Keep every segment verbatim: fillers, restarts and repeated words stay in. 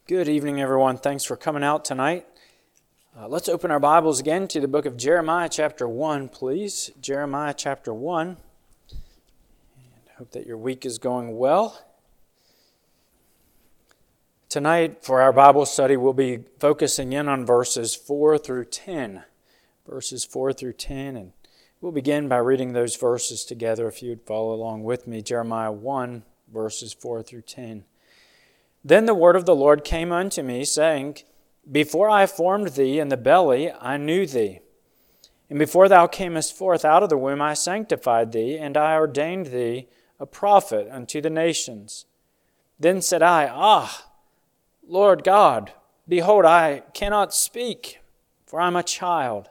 Good evening, everyone. Thanks for coming out tonight. Uh, let's open our Bibles again to the book of Jeremiah chapter one, please. Jeremiah chapter one. And I hope that your week is going well. Tonight, for our Bible study, we'll be focusing in on verses four through ten. Verses four through ten, and we'll begin by reading those verses together if you would follow along with me. Jeremiah one, verses four through ten. Then the word of the Lord came unto me, saying, Before I formed thee in the belly, I knew thee. And before thou camest forth out of the womb, I sanctified thee, and I ordained thee a prophet unto the nations. Then said I, Ah, Lord God, behold, I cannot speak, for I am a child.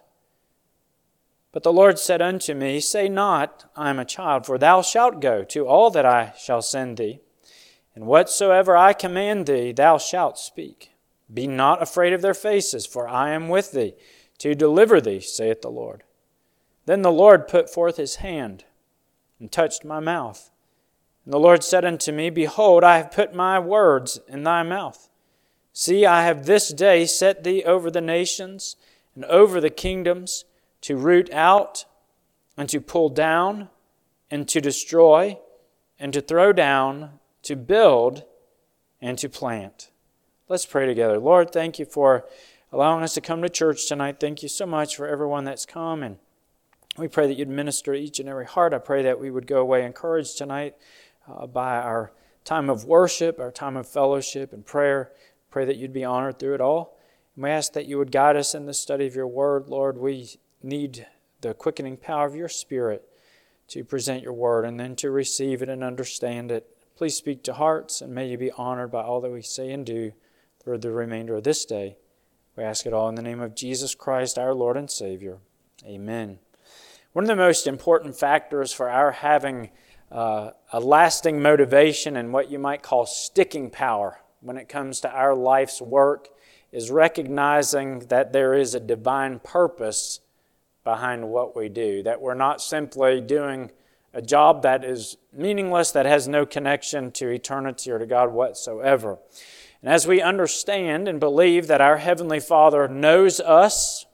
But the Lord said unto me, Say not, I am a child, for thou shalt go to all that I shall send thee. And whatsoever I command thee, thou shalt speak. Be not afraid of their faces, for I am with thee, to deliver thee, saith the Lord. Then the Lord put forth his hand, and touched my mouth. And the Lord said unto me, Behold, I have put my words in thy mouth. See, I have this day set thee over the nations, and over the kingdoms, to root out, and to pull down, and to destroy, and to throw down, to build, and to plant. Let's pray together. Lord, thank you for allowing us to come to church tonight. Thank you so much for everyone that's come, and we pray that you'd minister to each and every heart. I pray that we would go away encouraged tonight uh, by our time of worship, our time of fellowship and prayer. Pray that you'd be honored through it all. And we ask that you would guide us in the study of your word. Lord, we need the quickening power of your Spirit to present your word and then to receive it and understand it. Please speak to hearts, and may you be honored by all that we say and do through the remainder of this day. We ask it all in the name of Jesus Christ, our Lord and Savior. Amen. One of the most important factors for our having uh, a lasting motivation and what you might call sticking power when it comes to our life's work is recognizing that there is a divine purpose behind what we do, that we're not simply doing a job that is meaningless, that has no connection to eternity or to God whatsoever. And as we understand and believe that our Heavenly Father knows us,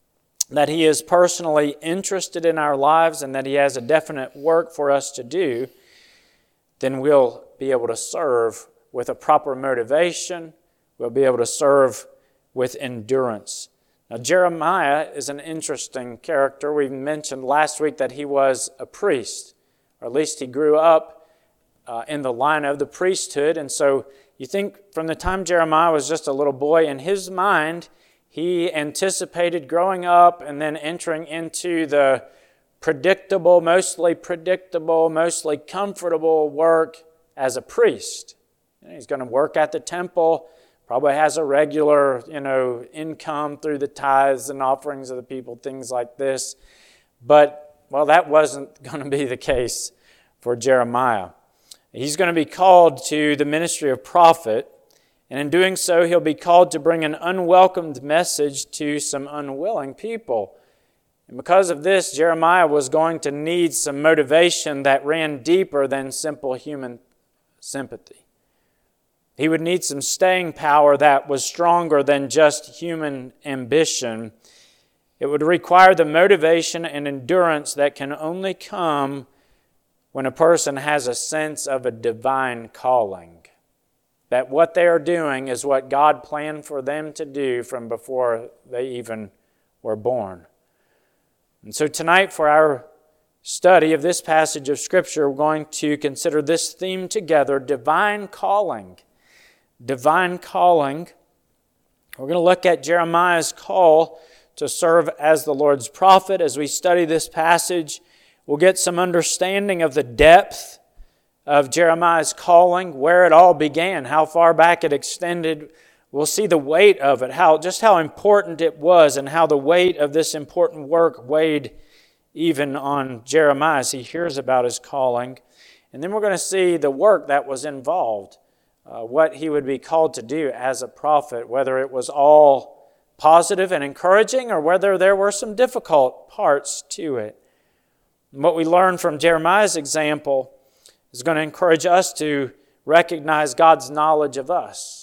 that He is personally interested in our lives, and that He has a definite work for us to do, then we'll be able to serve with a proper motivation. We'll be able to serve with endurance. Now, Jeremiah is an interesting character. We mentioned last week that he was a priest, or at least he grew up uh, in the line of the priesthood. And so you think from the time Jeremiah was just a little boy, in his mind, he anticipated growing up and then entering into the predictable, mostly predictable, mostly comfortable work as a priest. You know, he's going to work at the temple. Probably has a regular, you know, income through the tithes and offerings of the people, things like this. But, well, that wasn't going to be the case for Jeremiah. He's going to be called to the ministry of prophet, and in doing so, he'll be called to bring an unwelcomed message to some unwilling people. And because of this, Jeremiah was going to need some motivation that ran deeper than simple human sympathy. He would need some staying power that was stronger than just human ambition. It would require the motivation and endurance that can only come when a person has a sense of a divine calling. That what they are doing is what God planned for them to do from before they even were born. And so tonight, for our study of this passage of Scripture, we're going to consider this theme together, divine calling. Divine calling. We're going to look at Jeremiah's call to serve as the Lord's prophet. As we study this passage, we'll get some understanding of the depth of Jeremiah's calling, where it all began, how far back it extended. We'll see the weight of it, how just how important it was, and how the weight of this important work weighed even on Jeremiah as he hears about his calling. And then we're going to see the work that was involved. Uh, what he would be called to do as a prophet, whether it was all positive and encouraging or whether there were some difficult parts to it. And what we learn from Jeremiah's example is going to encourage us to recognize God's knowledge of us.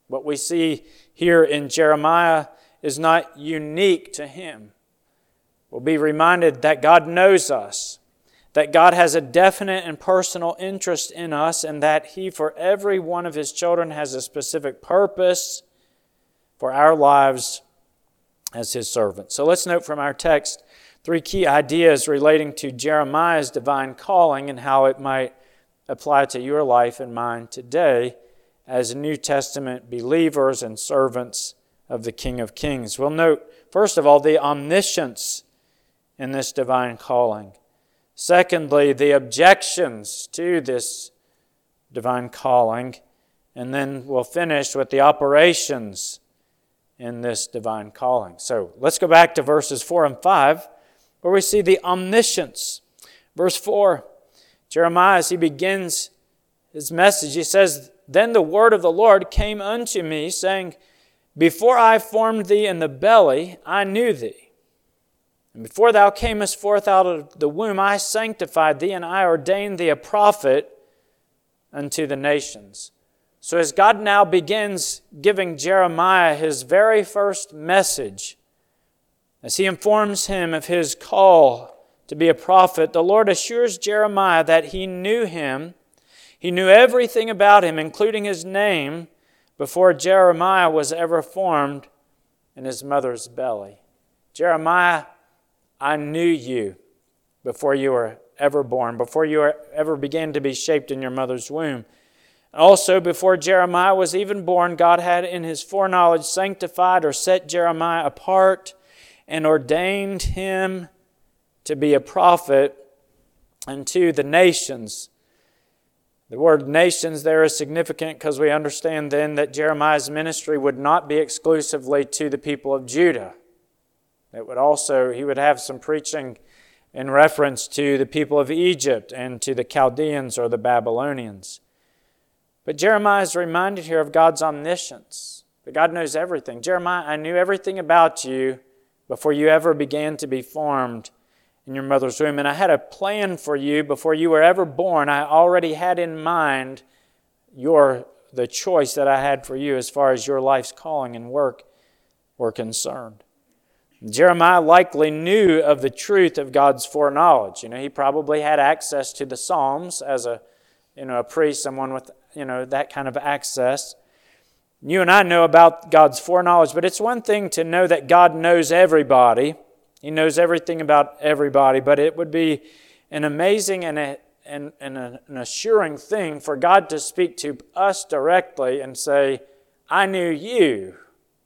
What we see here in Jeremiah is not unique to him. We'll be reminded that God knows us, that God has a definite and personal interest in us, and that He, for every one of His children, has a specific purpose for our lives as His servants. So let's note from our text three key ideas relating to Jeremiah's divine calling and how it might apply to your life and mine today as New Testament believers and servants of the King of Kings. We'll note, first of all, the omniscience in this divine calling. Secondly, the objections to this divine calling. And then we'll finish with the operations in this divine calling. So let's go back to verses four and five, where we see the omniscience. Verse four, Jeremiah, as he begins his message, he says, "Then the word of the Lord came unto me, saying, Before I formed thee in the belly, I knew thee. And before thou camest forth out of the womb, I sanctified thee, and I ordained thee a prophet unto the nations." So as God now begins giving Jeremiah his very first message, as He informs him of his call to be a prophet, the Lord assures Jeremiah that He knew him. He knew everything about him, including his name, before Jeremiah was ever formed in his mother's belly. "Jeremiah, I knew you before you were ever born, before you ever began to be shaped in your mother's womb. Also, before Jeremiah was even born, God had in His foreknowledge sanctified or set Jeremiah apart and ordained him to be a prophet unto the nations." The word nations there is significant because we understand then that Jeremiah's ministry would not be exclusively to the people of Judah. It would also, he would have some preaching in reference to the people of Egypt and to the Chaldeans or the Babylonians. But Jeremiah is reminded here of God's omniscience, that God knows everything. "Jeremiah, I knew everything about you before you ever began to be formed in your mother's womb. And I had a plan for you before you were ever born. I already had in mind your the choice that I had for you as far as your life's calling and work were concerned." Jeremiah likely knew of the truth of God's foreknowledge. You know, he probably had access to the Psalms as a, you know, a priest, someone with, you know, that kind of access. You and I know about God's foreknowledge, but it's one thing to know that God knows everybody. He knows everything about everybody, but it would be an amazing and, a, and, and a, an assuring thing for God to speak to us directly and say, "I knew you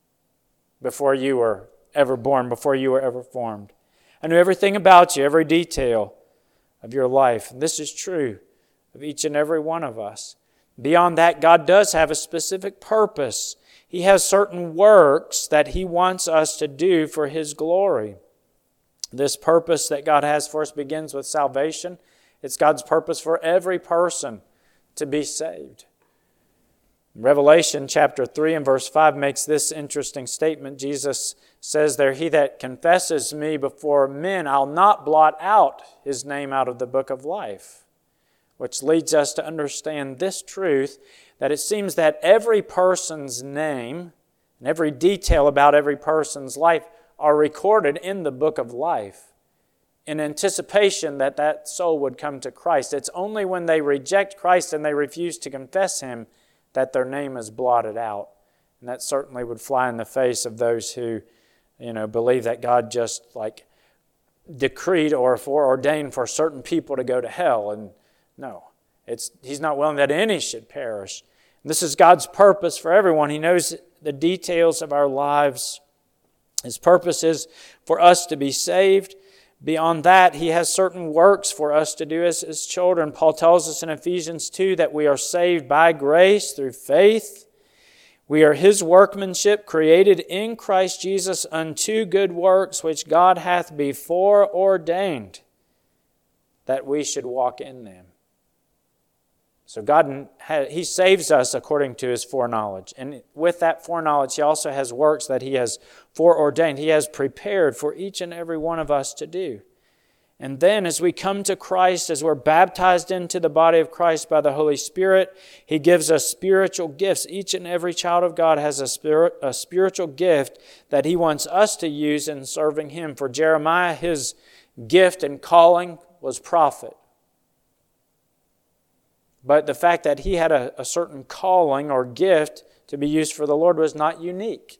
before you were ever born, before you were ever formed. I knew everything about you, every detail of your life." And this is true of each and every one of us. Beyond that, God does have a specific purpose. He has certain works that He wants us to do for His glory. This purpose that God has for us begins with salvation. It's God's purpose for every person to be saved. Revelation chapter three and verse five makes this interesting statement. Jesus says there, "He that confesses me before men, I'll not blot out his name out of the book of life." Which leads us to understand this truth, that it seems that every person's name and every detail about every person's life are recorded in the book of life in anticipation that that soul would come to Christ. It's only when they reject Christ and they refuse to confess Him that their name is blotted out. And that certainly would fly in the face of those who, you know, believe that God just like decreed or foreordained for certain people to go to hell. And no, it's He's not willing that any should perish. And this is God's purpose for everyone. He knows the details of our lives. His purpose is for us to be saved. Beyond that, He has certain works for us to do as His children. Paul tells us in Ephesians two that we are saved by grace through faith. We are His workmanship, created in Christ Jesus unto good works, which God hath before ordained that we should walk in them. So God, He saves us according to His foreknowledge. And with that foreknowledge, He also has works that He has foreordained. He has prepared for each and every one of us to do. And then as we come to Christ, as we're baptized into the body of Christ by the Holy Spirit, He gives us spiritual gifts. Each and every child of God has a, spirit, a spiritual gift that He wants us to use in serving Him. For Jeremiah, his gift and calling was prophet. But the fact that he had a, a certain calling or gift to be used for the Lord was not unique.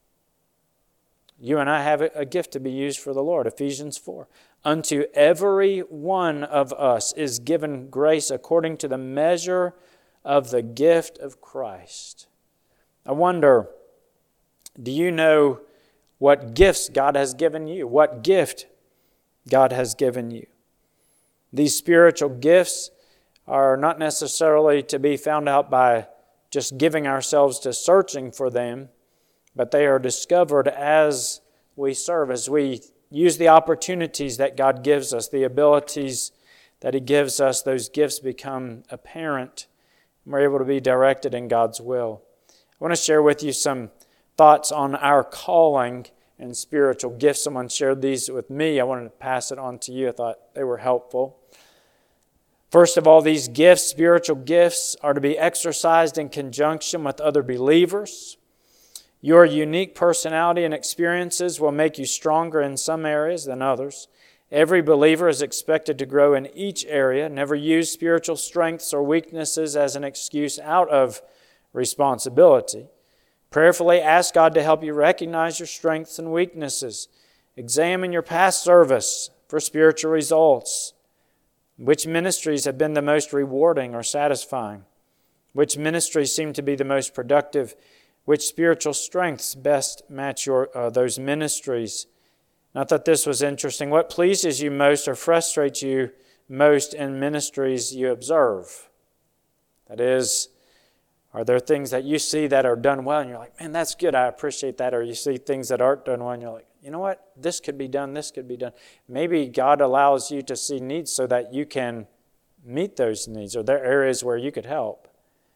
You and I have a gift to be used for the Lord. Ephesians four. Unto every one of us is given grace according to the measure of the gift of Christ. I wonder, do you know what gifts God has given you? What gift God has given you? These spiritual gifts are not necessarily to be found out by just giving ourselves to searching for them, but they are discovered as we serve, as we use the opportunities that God gives us, the abilities that He gives us. Those gifts become apparent, and we're able to be directed in God's will. I want to share with you some thoughts on our calling and spiritual gifts. Someone shared these with me. I wanted to pass it on to you. I thought they were helpful. First of all, these gifts, spiritual gifts, are to be exercised in conjunction with other believers. Your unique personality and experiences will make you stronger in some areas than others. Every believer is expected to grow in each area. Never use spiritual strengths or weaknesses as an excuse out of responsibility. Prayerfully ask God to help you recognize your strengths and weaknesses. Examine your past service for spiritual results. Which ministries have been the most rewarding or satisfying? Which ministries seem to be the most productive? Which spiritual strengths best match your uh, those ministries? And I thought this was interesting. What pleases you most or frustrates you most in ministries you observe? That is, are there things that you see that are done well and you're like, man, that's good, I appreciate that. Or you see things that aren't done well and you're like, you know what, this could be done, this could be done. Maybe God allows you to see needs so that you can meet those needs, or there are areas where you could help.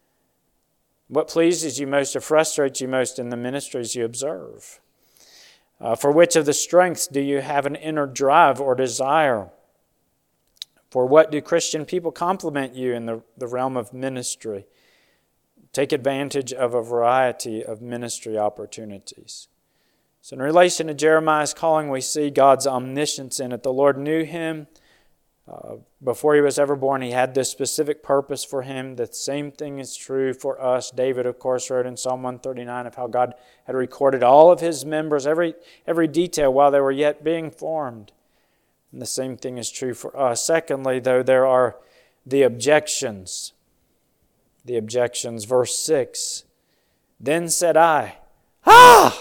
What pleases you most or frustrates you most in the ministries you observe? Uh, for which of the strengths do you have an inner drive or desire? For what do Christian people compliment you in the, the realm of ministry? Take advantage of a variety of ministry opportunities. So in relation to Jeremiah's calling, we see God's omniscience in it. The Lord knew him uh, before he was ever born. He had this specific purpose for him. The same thing is true for us. David, of course, wrote in Psalm one thirty-nine of how God had recorded all of his members, every, every detail while they were yet being formed. And the same thing is true for us. Secondly, though, there are the objections. The objections, verse six. Then said I, Ah!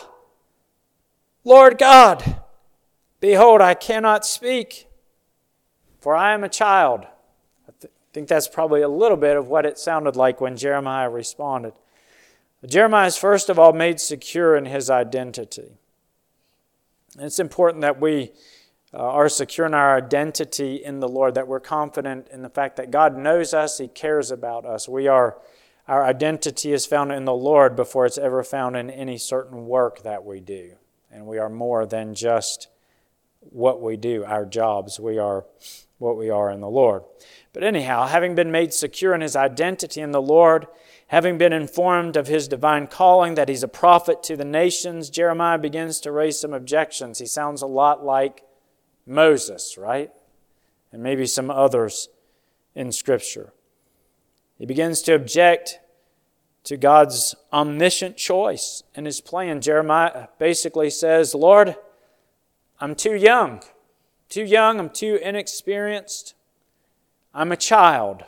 Lord God, behold, I cannot speak, for I am a child. I th- think that's probably a little bit of what it sounded like when Jeremiah responded. Jeremiah is first of all made secure in his identity. And it's important that we uh, are secure in our identity in the Lord, that we're confident in the fact that God knows us, He cares about us. We are, our identity is found in the Lord before it's ever found in any certain work that we do. And we are more than just what we do, our jobs. We are what we are in the Lord. But anyhow, having been made secure in his identity in the Lord, having been informed of his divine calling, that he's a prophet to the nations, Jeremiah begins to raise some objections. He sounds a lot like Moses, right? And maybe some others in Scripture. He begins to object to God's omniscient choice in His plan. Jeremiah basically says, Lord, I'm too young. Too young, I'm too inexperienced. I'm a child.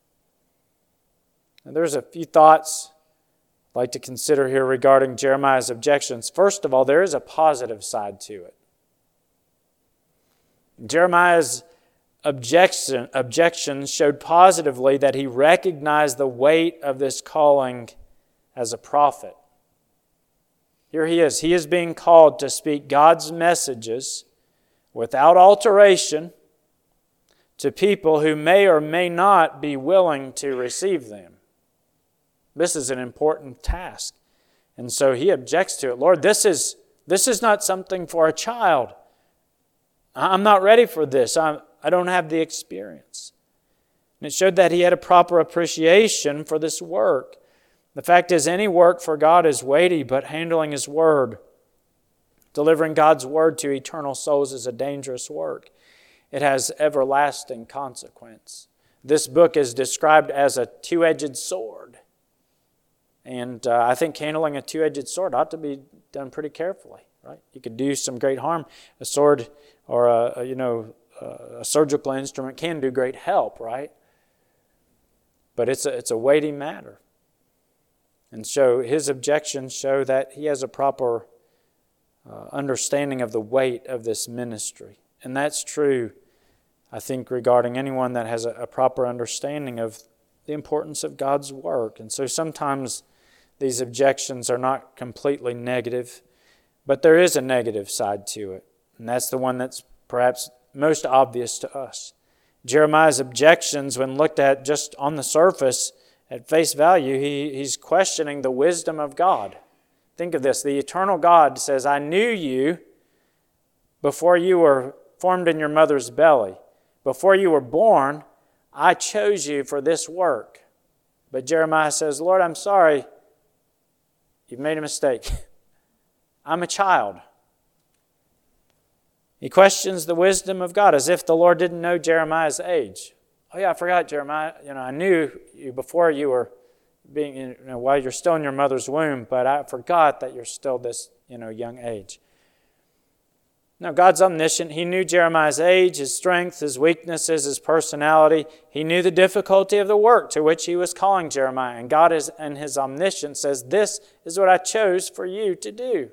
Now, there's a few thoughts I'd like to consider here regarding Jeremiah's objections. First of all, there is a positive side to it. Jeremiah's objection, objections showed positively that he recognized the weight of this calling as a prophet. Here he is. He is being called to speak God's messages without alteration to people who may or may not be willing to receive them. This is an important task. And so he objects to it. Lord, this is, this is not something for a child. I'm not ready for this. I'm, I don't have the experience. And it showed that he had a proper appreciation for this work. The fact is, any work for God is weighty, but handling His Word, delivering God's Word to eternal souls, is a dangerous work. It has everlasting consequence. This book is described as a two-edged sword. And uh, I think handling a two-edged sword ought to be done pretty carefully, right? You could do some great harm. A sword or a, a you know a surgical instrument can do great help, right? But it's a, it's a weighty matter. And so his objections show that he has a proper uh, understanding of the weight of this ministry. And that's true, I think, regarding anyone that has a, a proper understanding of the importance of God's work. And so sometimes these objections are not completely negative, but there is a negative side to it. And that's the one that's perhaps most obvious to us. Jeremiah's objections, when looked at just on the surface, at face value, he, he's questioning the wisdom of God. Think of this. The eternal God says, I knew you before you were formed in your mother's belly. Before you were born, I chose you for this work. But Jeremiah says, Lord, I'm sorry. You've made a mistake. I'm a child. He questions the wisdom of God as if the Lord didn't know Jeremiah's age. Oh yeah, I forgot, Jeremiah. You know, I knew you before you were being, you know, while you're still in your mother's womb, but I forgot that you're still this, you know, young age. No, God's omniscient. He knew Jeremiah's age, his strength, his weaknesses, his personality. He knew the difficulty of the work to which he was calling Jeremiah. And God is, in his omniscience says, this is what I chose for you to do.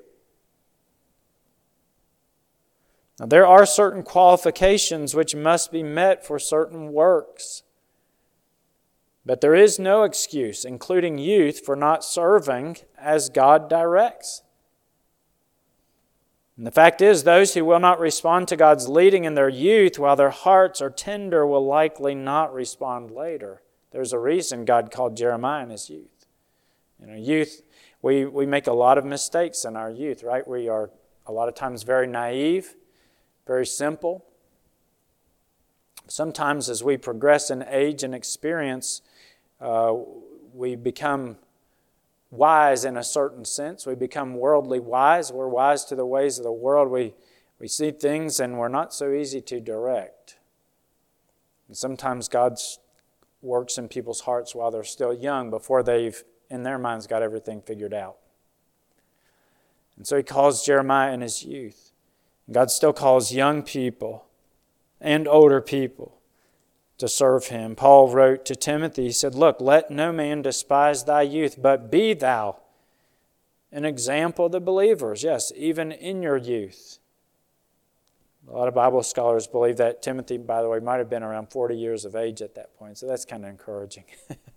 Now, there are certain qualifications which must be met for certain works. But there is no excuse, including youth, for not serving as God directs. And the fact is, those who will not respond to God's leading in their youth while their hearts are tender will likely not respond later. There's a reason God called Jeremiah in his youth. You know, youth, we, we make a lot of mistakes in our youth, right? We are a lot of times very naive, very simple. Sometimes as we progress in age and experience, uh, we become wise in a certain sense. We become worldly wise. We're wise to the ways of the world. We, we see things and we're not so easy to direct. And sometimes God works in people's hearts while they're still young, before they've, in their minds, got everything figured out. And so he calls Jeremiah in his youth. God still calls young people and older people to serve him. Paul wrote to Timothy, he said, look, let no man despise thy youth, but be thou an example of the believers. Yes, even in your youth. A lot of Bible scholars believe that Timothy, by the way, might have been around forty years of age at that point, so that's kind of encouraging.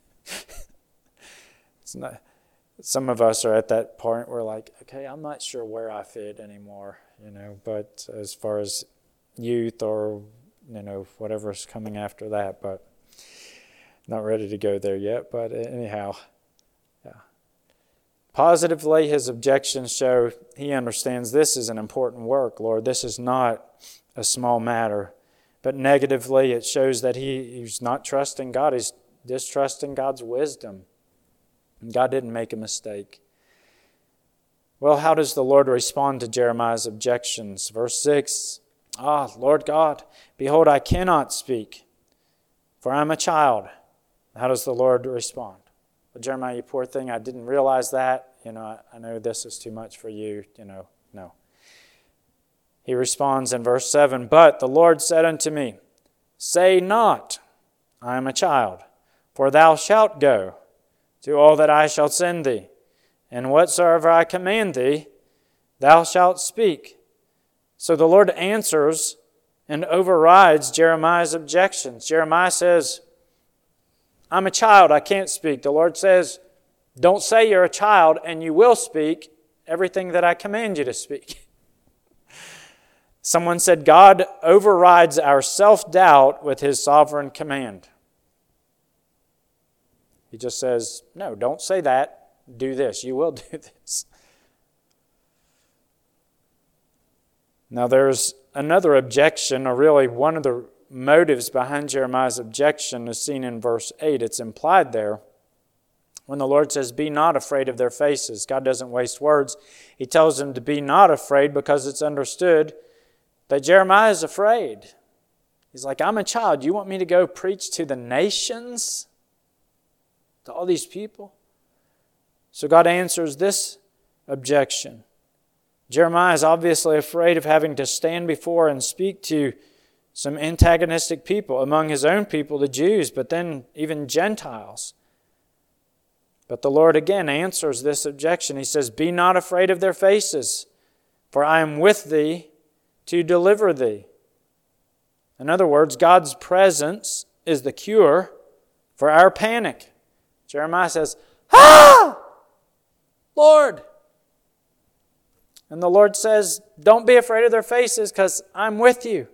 It's not, some of us are at that point where we're like, okay, I'm not sure where I fit anymore, you know, but as far as youth or you know, whatever's coming after that, but not ready to go there yet. But anyhow, yeah. Positively, his objections show he understands this is an important work, Lord. This is not a small matter. But negatively, it shows that he, he's not trusting God. He's distrusting God's wisdom. And God didn't make a mistake. Well, how does the Lord respond to Jeremiah's objections? Verse six, Ah, Lord God, behold, I cannot speak, for I am a child. How does the Lord respond? Well, Jeremiah, you poor thing, I didn't realize that. You know, I, I know this is too much for you. You know, no. He responds in verse seven, But the Lord said unto me, Say not, I am a child, for thou shalt go to all that I shall send thee, and whatsoever I command thee, thou shalt speak. So the Lord answers and overrides Jeremiah's objections. Jeremiah says, I'm a child, I can't speak. The Lord says, don't say you're a child and you will speak everything that I command you to speak. Someone said, God overrides our self-doubt with His sovereign command. He just says, no, don't say that. Do this. You will do this. Now there's another objection, or really one of the motives behind Jeremiah's objection, is seen in verse eight. It's implied there when the Lord says, "Be not afraid of their faces." God doesn't waste words. He tells them to be not afraid because it's understood that Jeremiah is afraid. He's like, "I'm a child. You want me to go preach to the nations? To all these people?" So God answers this objection. Jeremiah is obviously afraid of having to stand before and speak to some antagonistic people among his own people, the Jews, but then even Gentiles. But the Lord again answers this objection. He says, "Be not afraid of their faces, for I am with thee to deliver thee." In other words, God's presence is the cure for our panic. Jeremiah says, "Ah! Lord!" And the Lord says, "Don't be afraid of their faces because I'm with you.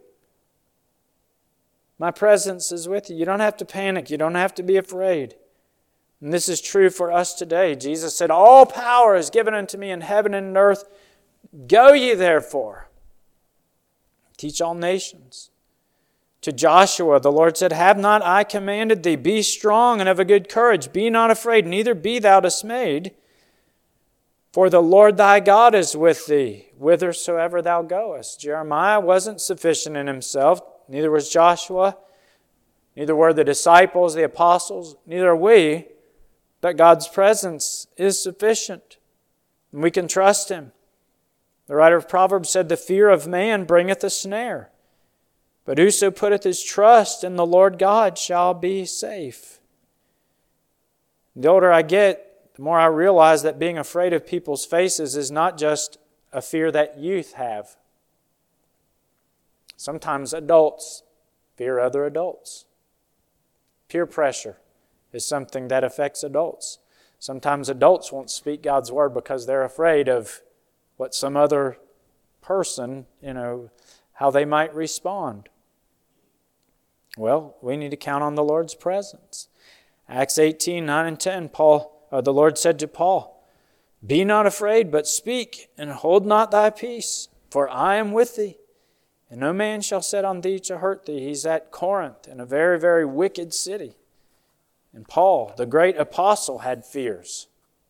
My presence is with you. You don't have to panic. You don't have to be afraid." And this is true for us today. Jesus said, "All power is given unto me in heaven and in earth. Go ye therefore. Teach all nations." To Joshua, the Lord said, "Have not I commanded thee? Be strong and of a good courage. Be not afraid, neither be thou dismayed. For the Lord thy God is with thee, whithersoever thou goest." Jeremiah wasn't sufficient in himself. Neither was Joshua. Neither were the disciples, the apostles. Neither are we. But God's presence is sufficient. And we can trust Him. The writer of Proverbs said, "The fear of man bringeth a snare. But whoso putteth his trust in the Lord God shall be safe." The older I get, the more I realize that being afraid of people's faces is not just a fear that youth have. Sometimes adults fear other adults. Peer pressure is something that affects adults. Sometimes adults won't speak God's word because they're afraid of what some other person, you know, how they might respond. Well, we need to count on the Lord's presence. Acts eighteen, nine and ten, Paul, or the Lord said to Paul, "Be not afraid, but speak, and hold not thy peace, for I am with thee. And no man shall set on thee to hurt thee." He's at Corinth, in a very, very wicked city. And Paul, the great apostle, had fears.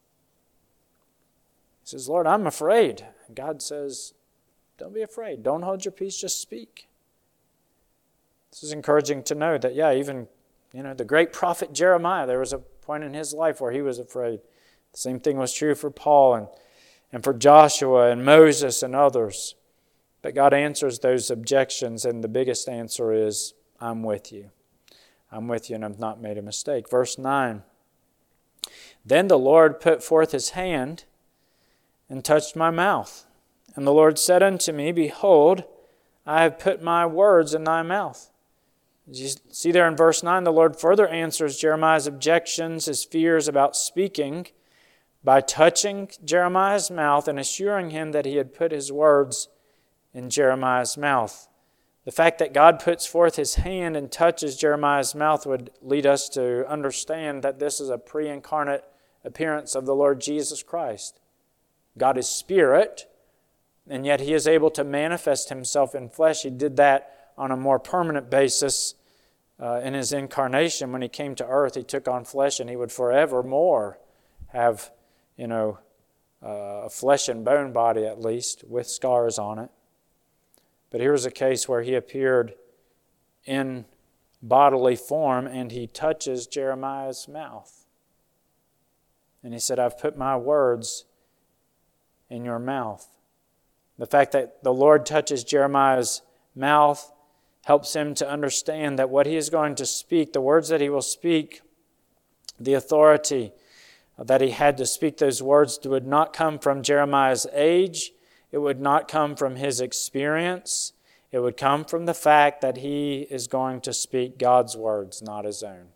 He says, "Lord, I'm afraid." And God says, "Don't be afraid. Don't hold your peace. Just speak." This is encouraging to know that, yeah, even, you know, the great prophet Jeremiah, there was a point in his life where he was afraid. The same thing was true for Paul and, and for Joshua and Moses and others. But God answers those objections, and the biggest answer is, "I'm with you. I'm with you, and I've not made a mistake." Verse nine, "Then the Lord put forth His hand and touched my mouth. And the Lord said unto me, Behold, I have put my words in thy mouth." As you see there in verse nine, the Lord further answers Jeremiah's objections, his fears about speaking, by touching Jeremiah's mouth and assuring him that He had put His words in Jeremiah's mouth. The fact that God puts forth His hand and touches Jeremiah's mouth would lead us to understand that this is a pre-incarnate appearance of the Lord Jesus Christ. God is spirit, and yet He is able to manifest Himself in flesh. He did that on a more permanent basis uh, in His incarnation. When He came to earth, He took on flesh, and He would forevermore have, you know, uh, a flesh and bone body at least, with scars on it. But here's a case where He appeared in bodily form, and He touches Jeremiah's mouth. And He said, "I've put my words in your mouth." The fact that the Lord touches Jeremiah's mouth helps him to understand that what he is going to speak, the words that he will speak, the authority that he had to speak those words would not come from Jeremiah's age. It would not come from his experience. It would come from the fact that he is going to speak God's words, not his own.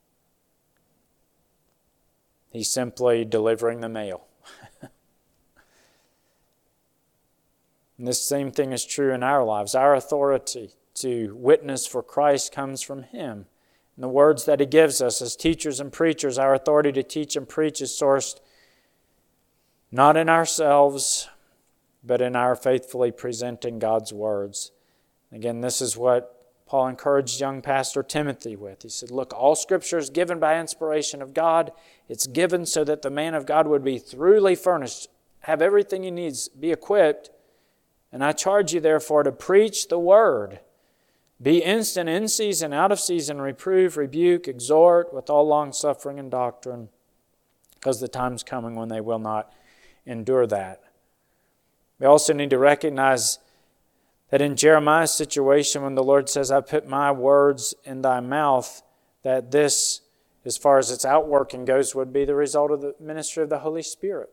He's simply delivering the mail. And this same thing is true in our lives. Our authority to witness for Christ comes from Him. And the words that He gives us as teachers and preachers, our authority to teach and preach is sourced not in ourselves, but in our faithfully presenting God's words. Again, this is what Paul encouraged young pastor Timothy with. He said, look, all Scripture is given by inspiration of God. It's given so that the man of God would be thoroughly furnished, have everything he needs, be equipped. And I charge you, therefore, to preach the word. Be instant in season, out of season, reprove, rebuke, exhort with all longsuffering and doctrine, because the time's coming when they will not endure that. We also need to recognize that in Jeremiah's situation, when the Lord says, I put my words in thy mouth, that this, as far as its outworking goes, would be the result of the ministry of the Holy Spirit.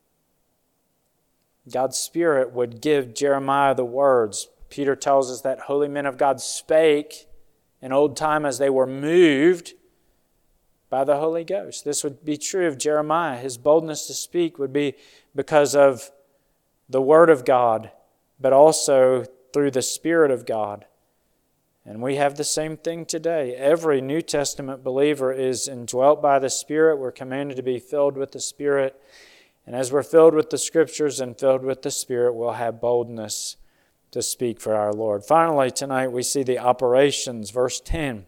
God's Spirit would give Jeremiah the words. Peter tells us that holy men of God spake in old time as they were moved by the Holy Ghost. This would be true of Jeremiah. His boldness to speak would be because of the Word of God, but also through the Spirit of God. And we have the same thing today. Every New Testament believer is indwelt by the Spirit. We're commanded to be filled with the Spirit. And as we're filled with the Scriptures and filled with the Spirit, we'll have boldness to speak for our Lord. Finally, tonight we see the operations. Verse ten.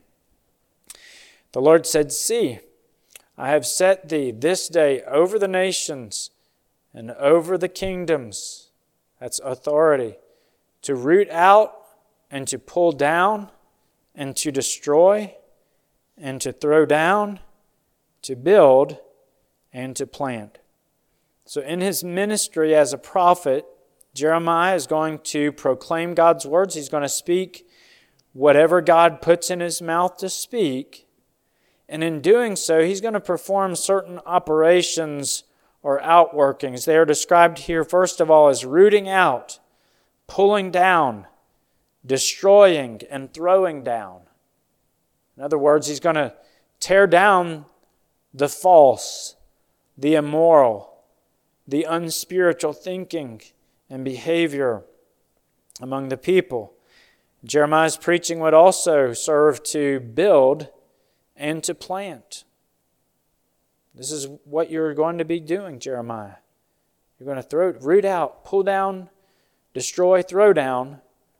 The Lord said, see, I have set thee this day over the nations and over the kingdoms. That's authority. To root out and to pull down and to destroy and to throw down, to build and to plant. So in his ministry as a prophet, Jeremiah is going to proclaim God's words. He's going to speak whatever God puts in his mouth to speak. And in doing so, he's going to perform certain operations or outworkings. They are described here, first of all, as rooting out, pulling down, destroying, and throwing down. In other words, he's going to tear down the false, the immoral, the unspiritual thinking and behavior among the people. Jeremiah's preaching would also serve to build and to plant. This is what you're going to be doing, Jeremiah. You're going to throw, root out, pull down, destroy, throw down.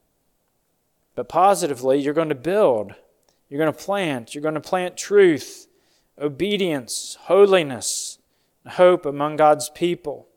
But positively, you're going to build. You're going to plant. You're going to plant truth, obedience, holiness, hope among God's people.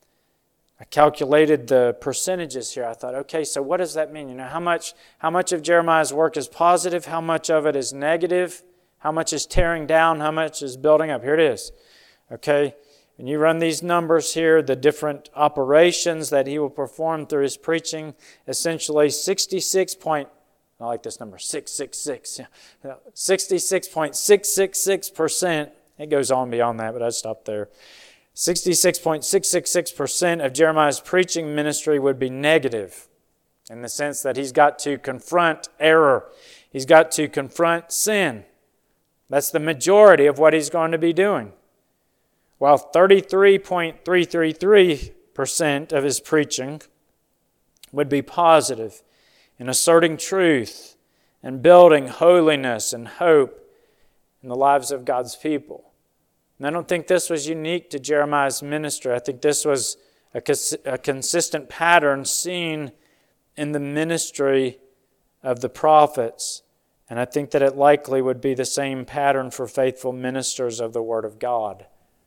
I calculated the percentages here. I thought, okay, so what does that mean? You know, how much, how much of Jeremiah's work is positive? How much of it is negative? How much is tearing down? How much is building up? Here it is. Okay, when you run these numbers here, the different operations that he will perform through his preaching, essentially sixty-six point, I like this number, six six six, yeah, sixty-six point six six six percent. It goes on beyond that, but I stopped there. sixty-six point six six six percent of Jeremiah's preaching ministry would be negative, in the sense that he's got to confront error. He's got to confront sin. That's the majority of what he's going to be doing. While thirty-three point three three three percent of his preaching would be positive in asserting truth and building holiness and hope in the lives of God's people. And I don't think this was unique to Jeremiah's ministry. I think this was a, cons- a consistent pattern seen in the ministry of the prophets. And I think that it likely would be the same pattern for faithful ministers of the Word of God.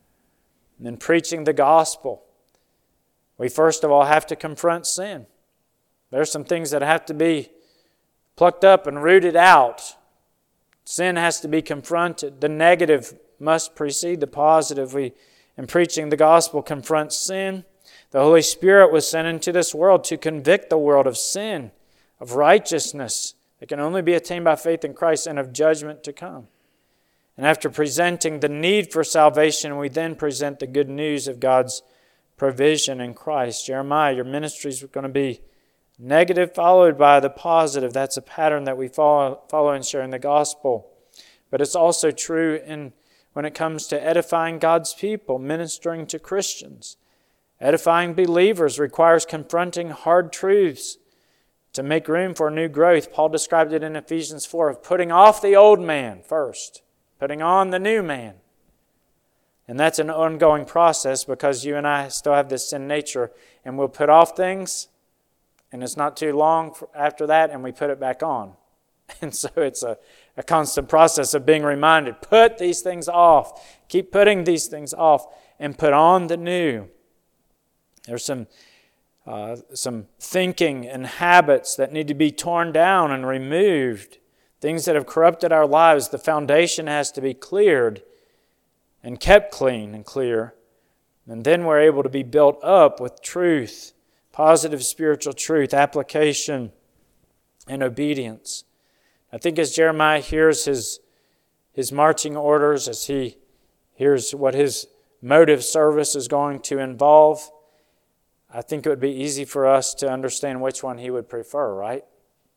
And in preaching the gospel, we first of all have to confront sin. There are some things that have to be plucked up and rooted out. Sin has to be confronted. The negative must precede the positive. We, in preaching the gospel, confront sin. The Holy Spirit was sent into this world to convict the world of sin, of righteousness that can only be attained by faith in Christ, and of judgment to come. And after presenting the need for salvation, we then present the good news of God's provision in Christ. Jeremiah, your ministry is going to be negative followed by the positive. That's a pattern that we follow, follow in sharing the gospel. But it's also true in when it comes to edifying God's people, ministering to Christians. Edifying believers requires confronting hard truths to make room for new growth. Paul described it in Ephesians four of putting off the old man first, putting on the new man. And that's an ongoing process because you and I still have this sin nature, and we'll put off things and it's not too long after that, and we put it back on. And so it's a, a constant process of being reminded, put these things off. Keep putting these things off and put on the new. There's some uh, some thinking and habits that need to be torn down and removed. Things that have corrupted our lives. The foundation has to be cleared and kept clean and clear. And then we're able to be built up with truth, positive spiritual truth, application, and obedience. I think as Jeremiah hears his, his marching orders, as he hears what his motive service is going to involve, I think it would be easy for us to understand which one he would prefer, right?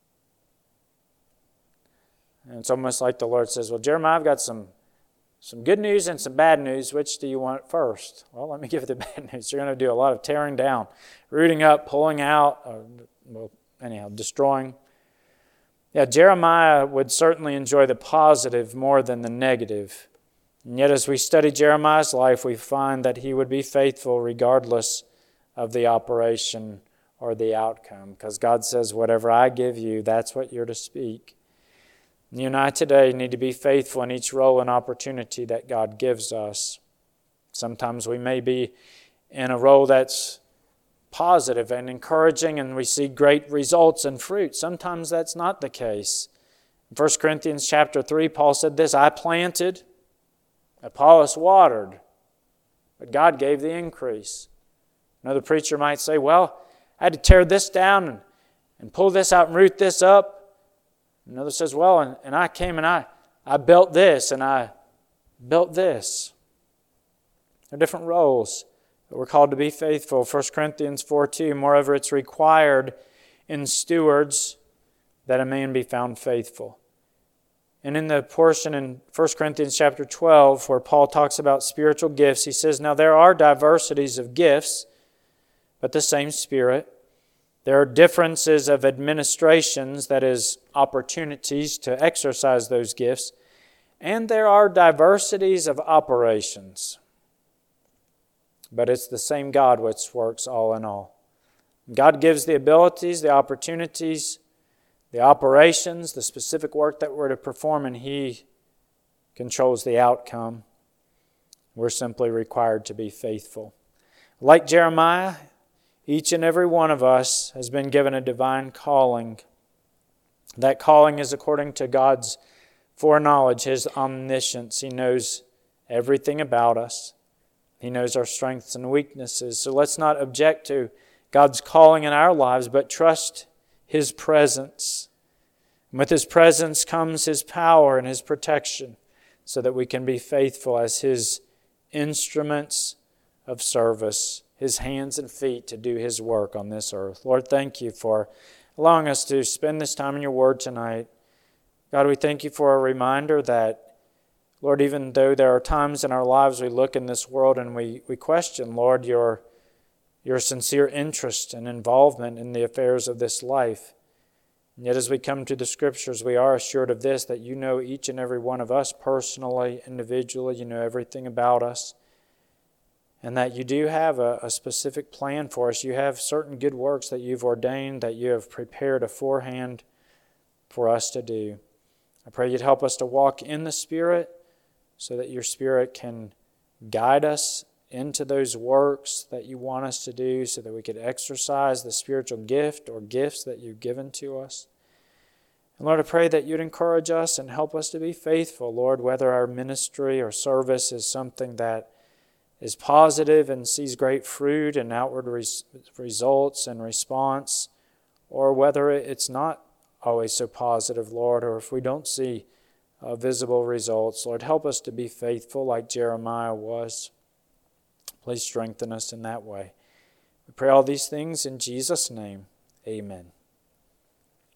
And it's almost like the Lord says, well, Jeremiah, I've got some, some good news and some bad news. Which do you want first? Well, let me give you the bad news. You're going to do a lot of tearing down, rooting up, pulling out, or, well, anyhow, destroying. Yeah, Jeremiah would certainly enjoy the positive more than the negative. And yet as we study Jeremiah's life, we find that he would be faithful regardless of the operation or the outcome. Because God says, whatever I give you, that's what you're to speak. You and I today need to be faithful in each role and opportunity that God gives us. Sometimes we may be in a role that's positive and encouraging and we see great results and fruit. Sometimes that's not the case. In First Corinthians chapter three, Paul said this, I planted, Apollos watered, but God gave the increase. Another preacher might say, well, I had to tear this down and, and pull this out and root this up. Another says, well, and, and I came and I, I built this and I built this. They're different roles, but we're called to be faithful. First Corinthians four two, moreover, it's required in stewards that a man be found faithful. And in the portion in First Corinthians chapter twelve where Paul talks about spiritual gifts, he says, now there are diversities of gifts, but the same Spirit. There are differences of administrations, that is, opportunities to exercise those gifts. And there are diversities of operations. But it's the same God which works all in all. God gives the abilities, the opportunities, the operations, the specific work that we're to perform, and He controls the outcome. We're simply required to be faithful. Like Jeremiah, each and every one of us has been given a divine calling. That calling is according to God's foreknowledge, His omniscience. He knows everything about us. He knows our strengths and weaknesses. So let's not object to God's calling in our lives, but trust His presence. And with His presence comes His power and His protection, so that we can be faithful as His instruments of service, His hands and feet to do His work on this earth. Lord, thank You for allowing us to spend this time in Your Word tonight. God, we thank You for a reminder that, Lord, even though there are times in our lives we look in this world and we, we question, Lord, Your, Your sincere interest and involvement in the affairs of this life. And yet as we come to the Scriptures, we are assured of this, that You know each and every one of us personally, individually. You know everything about us. And that You do have a, a specific plan for us. You have certain good works that You've ordained, that You have prepared aforehand for us to do. I pray You'd help us to walk in the Spirit, so that Your Spirit can guide us into those works that You want us to do, so that we could exercise the spiritual gift or gifts that You've given to us. And Lord, I pray that You'd encourage us and help us to be faithful, Lord, whether our ministry or service is something that is positive and sees great fruit and outward res- results and response, or whether it's not always so positive, Lord, or if we don't see uh, visible results. Lord, help us to be faithful like Jeremiah was. Please strengthen us in that way. We pray all these things in Jesus' name. Amen.